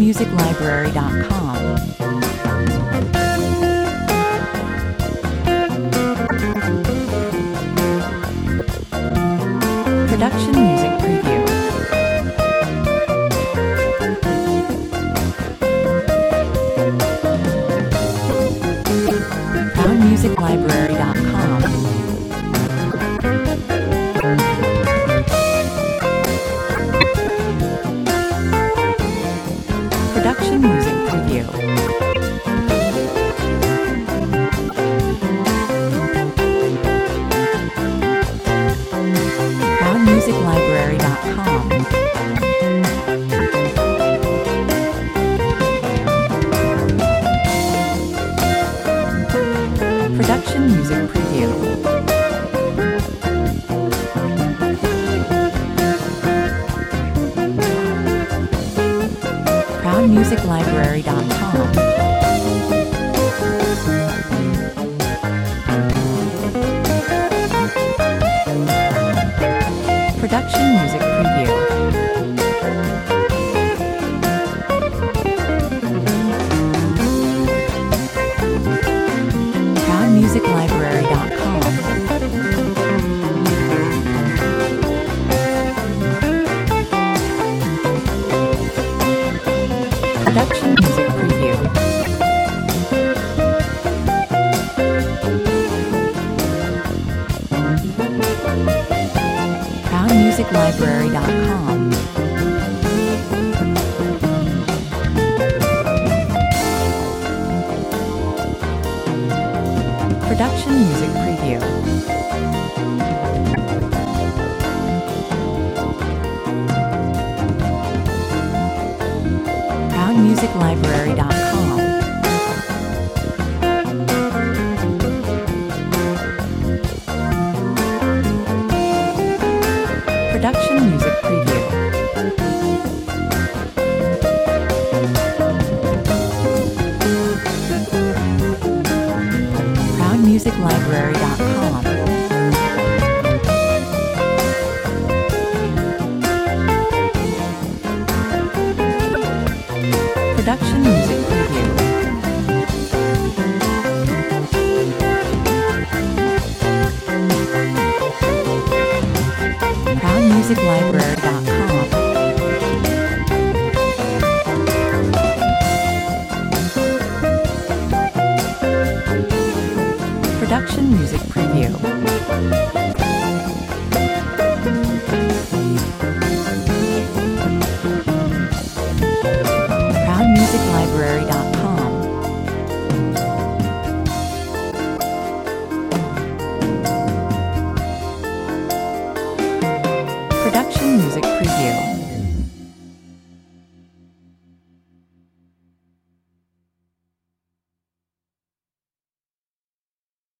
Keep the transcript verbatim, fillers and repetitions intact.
music library dot com. Production Music Preview. Proud music library dot com. Production Music Preview. proud music library dot com. Production Music Preview. proud music library dot com. Production Music Preview. proud music library dot com. Production Music Preview. proud music library dot com. Production Music Preview. proud music library dot com. Production Music Preview. proud music library dot com. Production Music Preview. proud music library dot com. Production Music Preview. proud music library dot com. Production Music Preview.